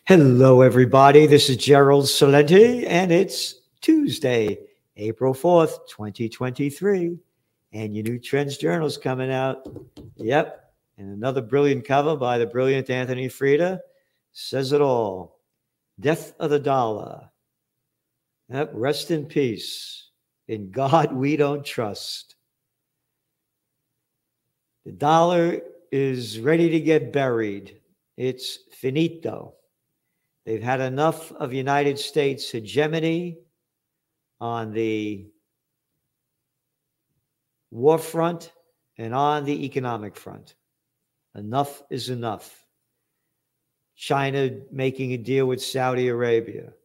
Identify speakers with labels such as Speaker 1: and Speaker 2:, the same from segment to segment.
Speaker 1: Hello, everybody. This is Gerald Salenti, and it's Tuesday, April 4th, 2023. And your new Trends Journal's coming out. Yep. And another brilliant cover by the brilliant Anthony Freda says it all. Death of the dollar. Yep. Rest in peace. In God we don't trust. The dollar is ready to get buried. It's finito. They've had enough of United States hegemony on the war front and on the economic front. Enough is enough. China making a deal with Saudi Arabia.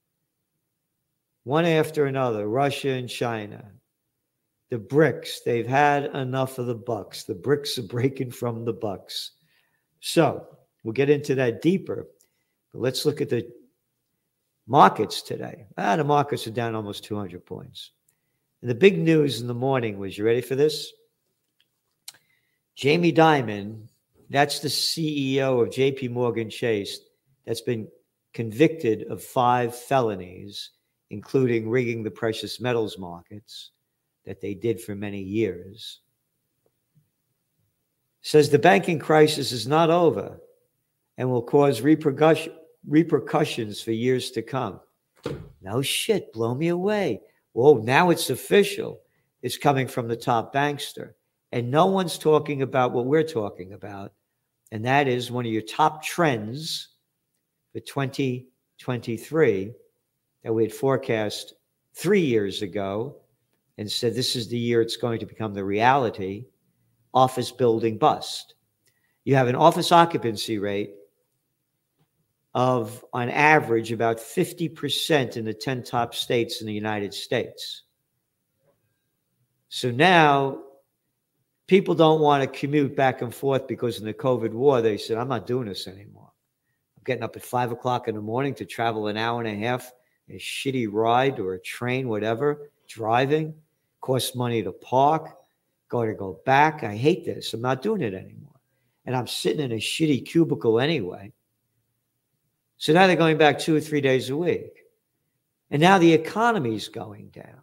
Speaker 1: One after another, Russia and China. The BRICS, they've had enough of the bucks. The BRICS are breaking from the bucks. So we'll get into that deeper. But let's look at the markets today. The markets are down almost 200 points. And the big news in the morning was, you ready for this? Jamie Dimon, that's the CEO of JP Morgan Chase, that's been convicted of 5 felonies, including rigging the precious metals markets that they did for many years. Says the banking crisis is not over and will cause repercussions for years to come. No shit, blow me away. Whoa, now it's official. It's coming from the top bankster. And no one's talking about what we're talking about. And that is one of your top trends for 2023 that we had forecast 3 years ago and said this is the year it's going to become the reality. Office building bust. You have an office occupancy rate of, on average, about 50% in the 10 top states in the United States. So now people don't want to commute back and forth because in the COVID war, they said, I'm not doing this anymore. I'm getting up at 5 o'clock in the morning to travel an hour and a half, a shitty ride or a train, whatever, driving, costs money to park, go back. I hate this. I'm not doing it anymore. And I'm sitting in a shitty cubicle anyway. So now they're going back 2 or 3 days a week. And now the economy's going down.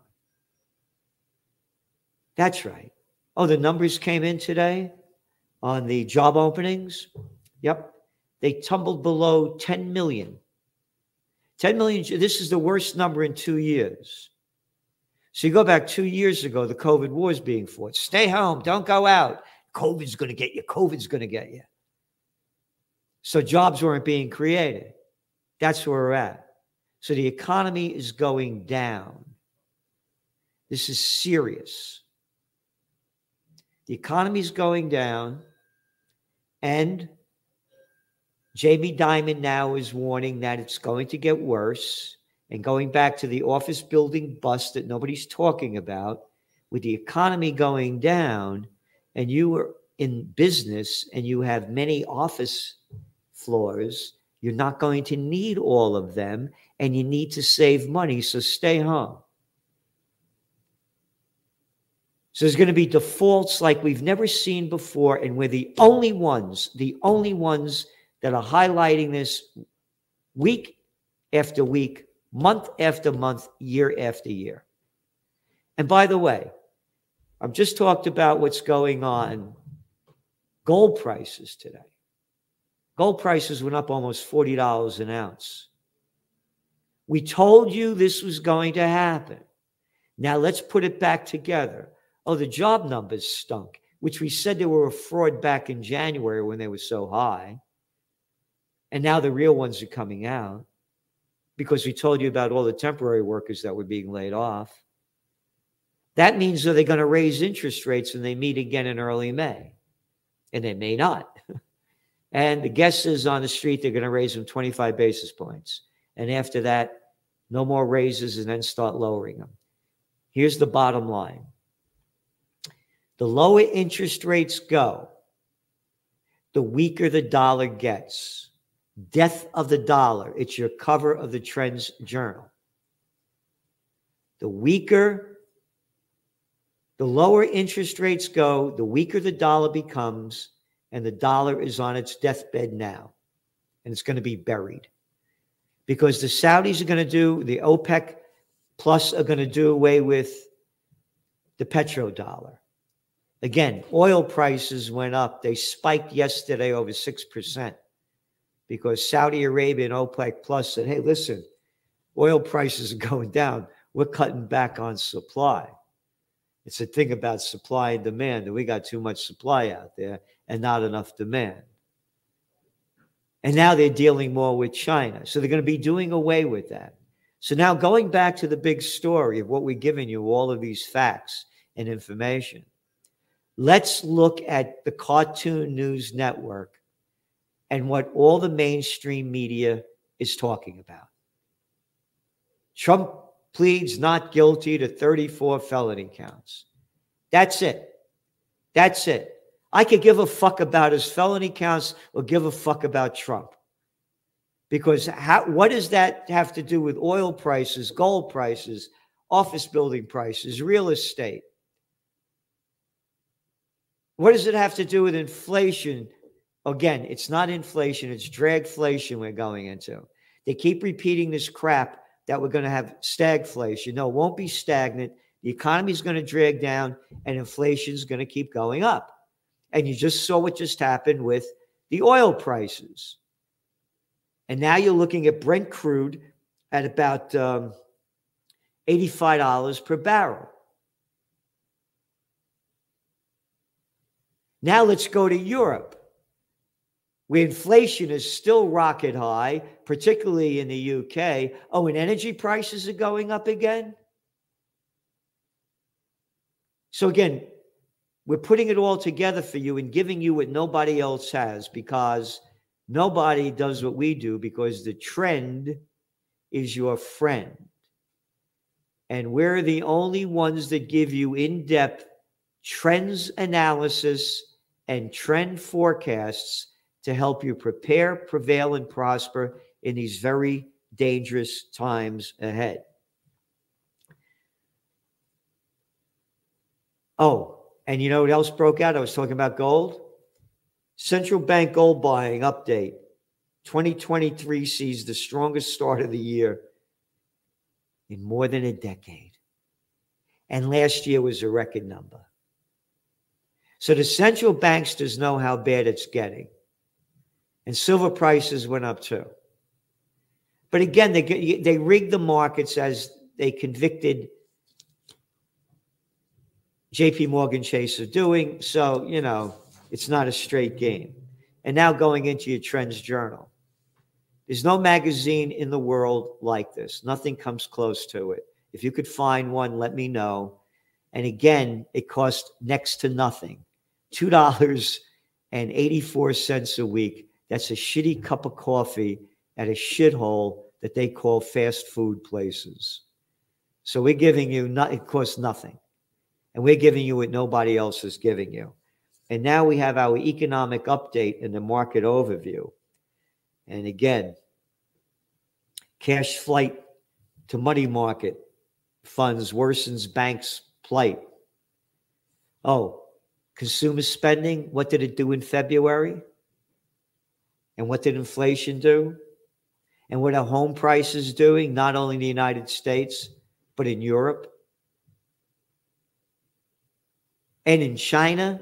Speaker 1: That's right. Oh, the numbers came in today on the job openings. Yep. They tumbled below 10 million. 10 million. This is the worst number in 2 years. So you go back 2 years ago, the COVID war is being fought. Stay home. Don't go out. COVID's going to get you. COVID's going to get you. So jobs weren't being created. That's where we're at. So the economy is going down. This is serious. The economy is going down, and Jamie Dimon now is warning that it's going to get worse. And going back to the office building bust that nobody's talking about, with the economy going down, and you are in business and you have many office floors, you're not going to need all of them, and you need to save money, so stay home. So there's going to be defaults like we've never seen before, and we're the only ones that are highlighting this week after week, month after month, year after year. And by the way, I've just talked about what's going on. Gold prices today. Gold prices went up almost $40 an ounce. We told you this was going to happen. Now let's put it back together. Oh, the job numbers stunk, which we said they were a fraud back in January when they were so high. And now the real ones are coming out because we told you about all the temporary workers that were being laid off. That means that they're going to raise interest rates when they meet again in early May. And they may not. And the guess is on the street, they're going to raise them 25 basis points. And after that, no more raises and then start lowering them. Here's the bottom line. The lower interest rates go, the weaker the dollar gets. Death of the dollar. It's your cover of the Trends Journal. The lower interest rates go, the weaker the dollar becomes, and the dollar is on its deathbed now, and it's going to be buried. because the Saudis are going to do, the OPEC Plus are going to do away with the petrodollar. Again, oil prices went up. They spiked yesterday over 6% because Saudi Arabia and OPEC Plus said, hey, listen, oil prices are going down. We're cutting back on supply. It's a thing about supply and demand, that we got too much supply out there and not enough demand. And now they're dealing more with China. So they're going to be doing away with that. So now going back to the big story of what we're giving you, all of these facts and information, let's look at the Cartoon News Network and what all the mainstream media is talking about. Trump pleads not guilty to 34 felony counts. That's it. That's it. I could give a fuck about his felony counts or give a fuck about Trump. Because what does that have to do with oil prices, gold prices, office building prices, real estate? What does it have to do with inflation? Again, it's not inflation, it's dragflation we're going into. They keep repeating this crap that we're going to have stagflation. No, it won't be stagnant. The economy is going to drag down and inflation is going to keep going up. And you just saw what just happened with the oil prices. And now you're looking at Brent crude at about $85 per barrel. Now let's go to Europe, where inflation is still rocket high, particularly in the UK. Oh, and energy prices are going up again? So again, we're putting it all together for you and giving you what nobody else has, because nobody does what we do, because the trend is your friend. And we're the only ones that give you in-depth trends analysis and trend forecasts to help you prepare, prevail, and prosper in these very dangerous times ahead. Oh, and you know what else broke out? I was talking about gold. Central bank gold buying update. 2023 sees the strongest start of the year in more than a decade. And last year was a record number. So the central banksters know how bad it's getting. And silver prices went up too. But again, they rigged the markets as they convicted JP Morgan Chase of doing. So, you know, it's not a straight game. And now going into your Trends Journal. There's no magazine in the world like this. Nothing comes close to it. If you could find one, let me know. And again, it costs next to nothing. $2.84 a week. That's a shitty cup of coffee at a shithole that they call fast food places. So we're giving you, it costs nothing. And we're giving you what nobody else is giving you. And now we have our economic update and the market overview. And again, cash flight to money market funds worsens banks' plight. Oh, consumer spending, what did it do in February? And what did inflation do? And what are home prices doing, not only in the United States, but in Europe? And in China?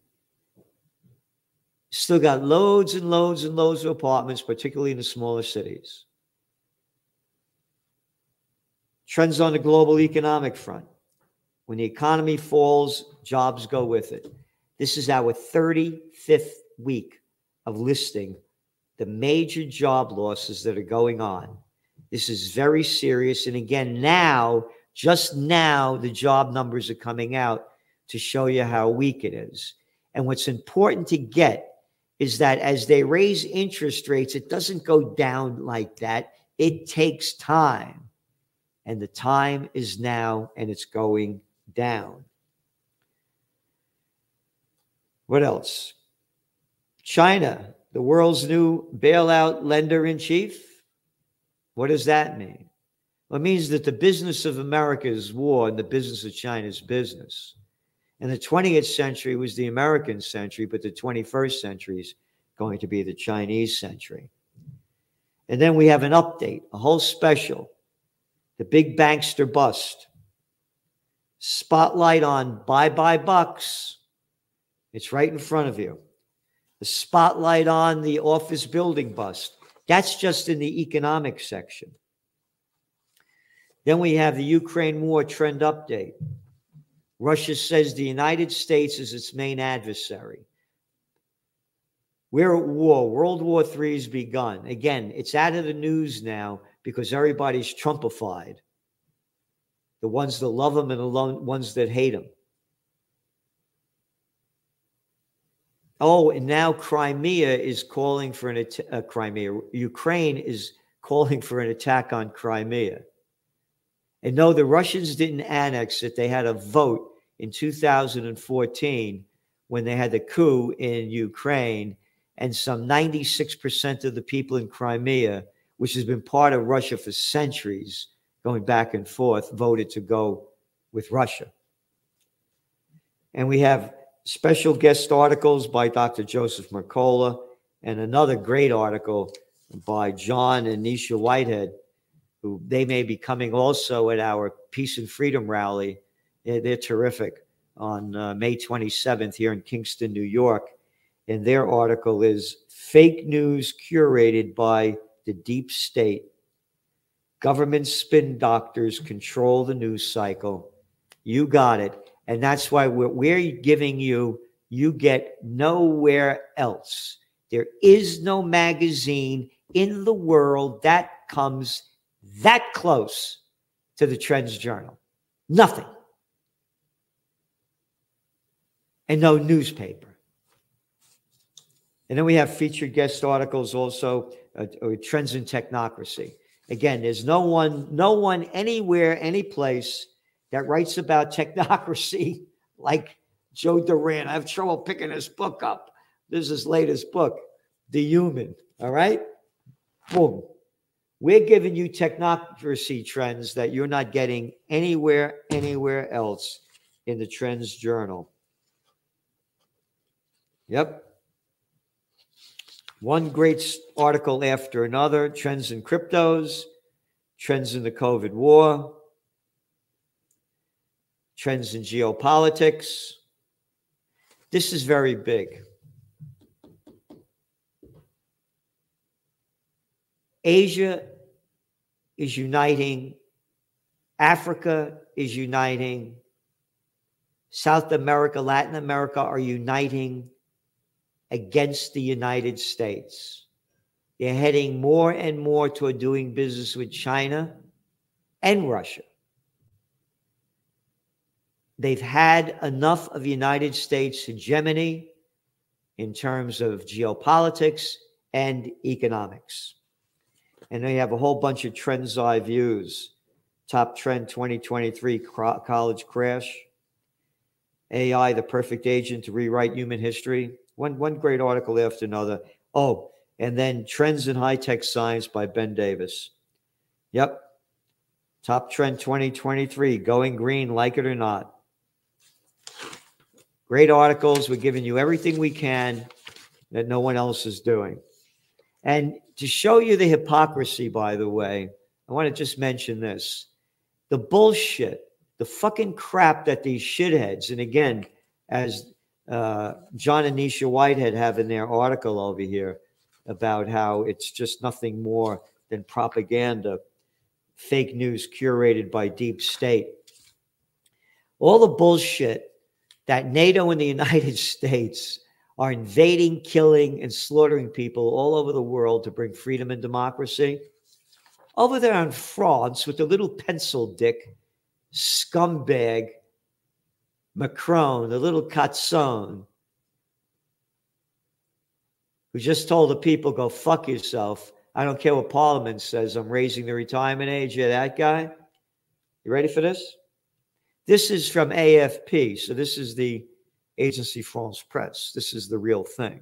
Speaker 1: Still got loads and loads and loads of apartments, particularly in the smaller cities. Trends on the global economic front. When the economy falls, jobs go with it. This is our 35th week of listing the major job losses that are going on. This is very serious. And again, now, just now, the job numbers are coming out to show you how weak it is. And what's important to get is that as they raise interest rates, it doesn't go down like that. It takes time. And the time is now, and it's going down. What else? China, the world's new bailout lender-in-chief. What does that mean? Well, it means that the business of America is war and the business of China is business. And the 20th century was the American century, but the 21st century is going to be the Chinese century. And then we have an update, a whole special, the big bankster bust. Spotlight on bye-bye bucks. It's right in front of you. The spotlight on the office building bust. That's just in the economic section. Then we have the Ukraine war trend update. Russia says the United States is its main adversary. We're at war. World War III has begun. Again, it's out of the news now because everybody's Trumpified. The ones that love him and the ones that hate him. Oh, and now Crimea is calling for an attack. Ukraine is calling for an attack on Crimea. And no, the Russians didn't annex it. They had a vote in 2014 when they had the coup in Ukraine, and some 96% of the people in Crimea, which has been part of Russia for centuries, going back and forth, voted to go with Russia. And we have special guest articles by Dr. Joseph Mercola and another great article by John and Nisha Whitehead, who they may be coming also at our Peace and Freedom rally. They're terrific on May 27th here in Kingston, New York. And their article is Fake News Curated by the Deep State. Government spin doctors control the news cycle. You got it. And that's why we're giving you get nowhere else. There is no magazine in the world that comes that close to the Trends Journal. Nothing. And no newspaper. And then we have featured guest articles also, Trends in Technocracy. Again, there's no one anywhere, any place that writes about technocracy like Joe Duran. I have trouble picking his book up. This is his latest book, The Human. All right? Boom. We're giving you technocracy trends that you're not getting anywhere else in the Trends Journal. Yep. One great article after another, trends in cryptos, trends in the COVID war, trends in geopolitics. This is very big. Asia is uniting. Africa is uniting. South America, Latin America are uniting against the United States. They're heading more and more toward doing business with China and Russia. They've had enough of the United States hegemony in terms of geopolitics and economics. And they have a whole bunch of trends I views. Top trend 2023, college crash. AI, the perfect agent to rewrite human history. One great article after another. Oh, and then Trends in High-Tech Science by Ben Davis. Yep. Top trend 2023, going green, like it or not. Great articles. We're giving you everything we can that no one else is doing. And to show you the hypocrisy, by the way, I want to just mention this. The bullshit, the fucking crap that these shitheads, and again, as John and Nisha Whitehead have in their article over here about how it's just nothing more than propaganda, fake news curated by deep state. All the bullshit that NATO and the United States are invading, killing, and slaughtering people all over the world to bring freedom and democracy. Over there in France with the little pencil dick, scumbag, Macron, the little catzon, who just told the people, go fuck yourself. I don't care what Parliament says. I'm raising the retirement age. Yeah, that guy. You ready for this? This is from AFP. So this is the Agency France Presse. This is the real thing.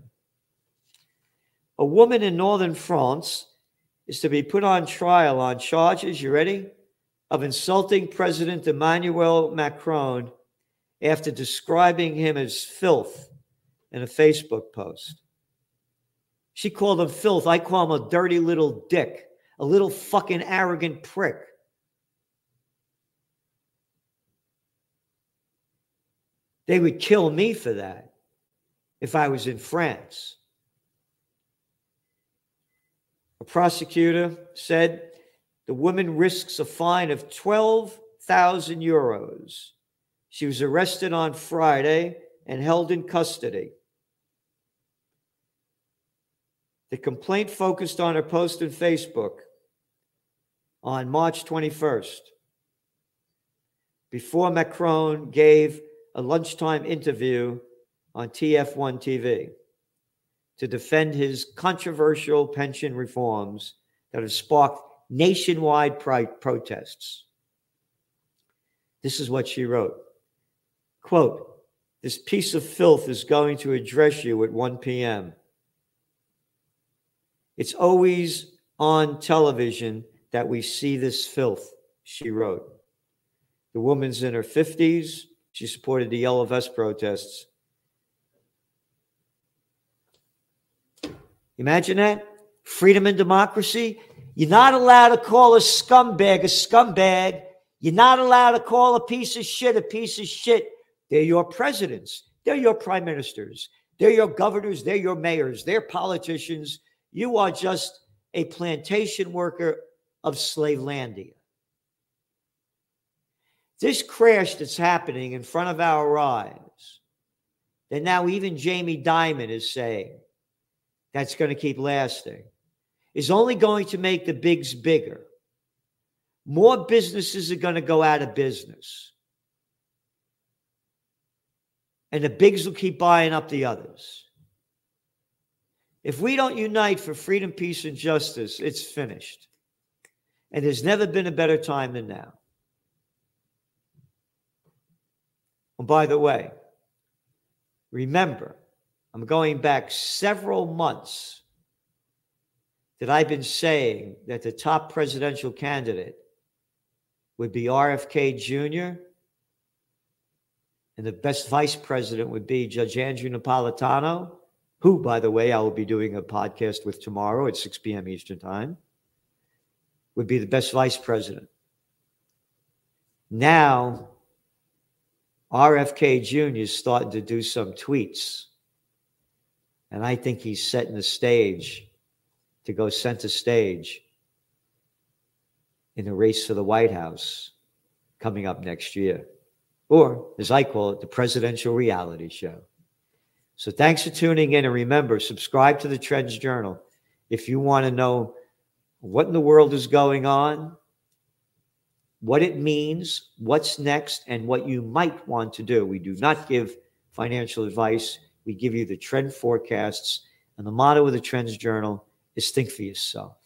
Speaker 1: A woman in northern France is to be put on trial on charges, you ready, of insulting President Emmanuel Macron after describing him as filth in a Facebook post. She called him filth. I call him a dirty little dick, a little fucking arrogant prick. They would kill me for that if I was in France. A prosecutor said the woman risks a fine of 12,000 euros. She was arrested on Friday and held in custody. The complaint focused on her post on Facebook on March 21st, before Macron gave a lunchtime interview on TF1 TV to defend his controversial pension reforms that have sparked nationwide protests. This is what she wrote. Quote, "This piece of filth is going to address you at 1 p.m. It's always on television that we see this filth," she wrote. The woman's in her 50s. She supported the Yellow Vest protests. Imagine that. Freedom and democracy. You're not allowed to call a scumbag a scumbag. You're not allowed to call a piece of shit a piece of shit. They're your presidents. They're your prime ministers. They're your governors. They're your mayors. They're politicians. You are just a plantation worker of Slavelandia. This crash that's happening in front of our eyes, that now even Jamie Dimon is saying that's going to keep lasting, is only going to make the bigs bigger. More businesses are going to go out of business. And the bigs will keep buying up the others. If we don't unite for freedom, peace, and justice, it's finished. And there's never been a better time than now. And by the way, remember, I'm going back several months that I've been saying that the top presidential candidate would be RFK Jr., and the best vice president would be Judge Andrew Napolitano, who, by the way, I will be doing a podcast with tomorrow at 6 p.m. Eastern Time, would be the best vice president. Now, RFK Jr. is starting to do some tweets, and I think he's setting the stage to go center stage in the race for the White House coming up next year. Or, as I call it, the presidential reality show. So thanks for tuning in. And remember, subscribe to the Trends Journal if you want to know what in the world is going on, what it means, what's next, and what you might want to do. We do not give financial advice. We give you the trend forecasts. And the motto of the Trends Journal is think for yourself.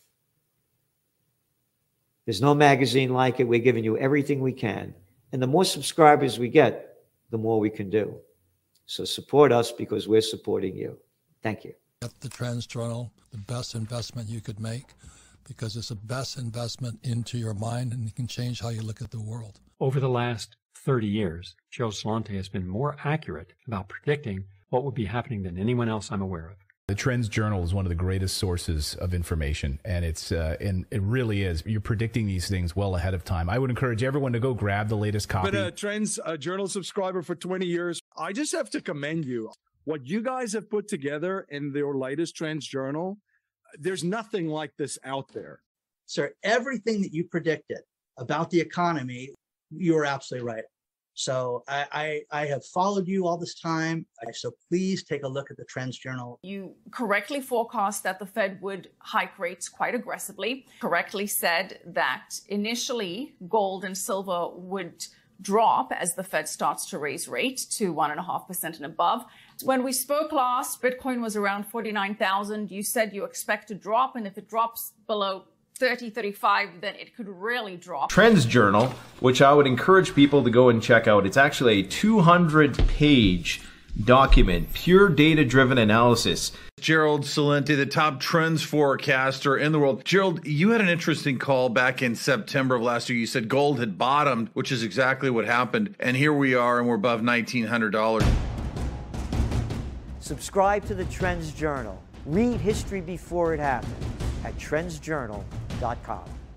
Speaker 1: There's no magazine like it. We're giving you everything we can. And the more subscribers we get, the more we can do. So support us because we're supporting you. Thank you.
Speaker 2: At the Trends Journal, the best investment you could make, because it's the best investment into your mind and it can change how you look at the world.
Speaker 3: Over the last 30 years, Gerald Celente has been more accurate about predicting what would be happening than anyone else I'm aware of.
Speaker 4: The Trends Journal is one of the greatest sources of information, and and it really is. You're predicting these things well ahead of time. I would encourage everyone to go grab the latest copy.
Speaker 5: Been a Trends Journal subscriber for 20 years. I just have to commend you. What you guys have put together in your latest Trends Journal, there's nothing like this out there.
Speaker 6: Sir, everything that you predicted about the economy, you were absolutely right. So I have followed you all this time. So please take a look at the Trends Journal.
Speaker 7: You correctly forecast that the Fed would hike rates quite aggressively, correctly said that initially gold and silver would drop as the Fed starts to raise rate to 1.5% and above. When we spoke last, Bitcoin was around 49,000. You said you expect to drop, and if it drops below 30, 35, then it could really drop.
Speaker 8: Trends Journal, which I would encourage people to go and check out. It's actually a 200-page document, pure data-driven analysis.
Speaker 9: Gerald Celente, the top trends forecaster in the world. Gerald, you had an interesting call back in September of last year. You said gold had bottomed, which is exactly what happened. And here we are, and we're above $1,900.
Speaker 1: Subscribe to the Trends Journal. Read history before it happened at trendsjournal.com.